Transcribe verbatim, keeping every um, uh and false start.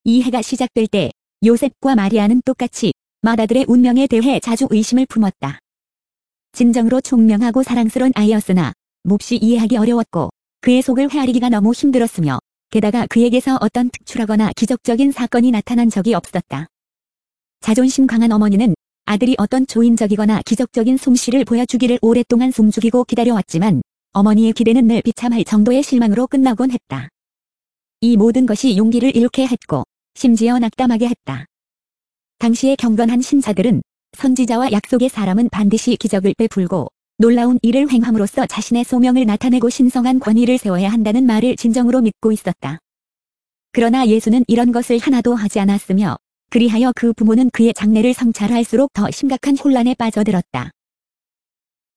이 해가 시작될 때 요셉과 마리아는 똑같이 맏아들의 운명에 대해 자주 의심을 품었다. 진정으로 총명하고 사랑스러운 아이였으나 몹시 이해하기 어려웠고 그의 속을 헤아리기가 너무 힘들었으며 게다가 그에게서 어떤 특출하거나 기적적인 사건이 나타난 적이 없었다. 자존심 강한 어머니는 아들이 어떤 조인적이거나 기적적인 솜씨를 보여주기를 오랫동안 숨죽이고 기다려왔지만 어머니의 기대는 늘 비참할 정도의 실망으로 끝나곤 했다. 이 모든 것이 용기를 잃게 했고 심지어 낙담하게 했다. 당시의 경건한 신사들은 선지자와 약속의 사람은 반드시 기적을 베풀고 놀라운 일을 행함으로써 자신의 소명을 나타내고 신성한 권위를 세워야 한다는 말을 진정으로 믿고 있었다. 그러나 예수는 이런 것을 하나도 하지 않았으며 그리하여 그 부모는 그의 장래를 성찰할수록 더 심각한 혼란에 빠져들었다.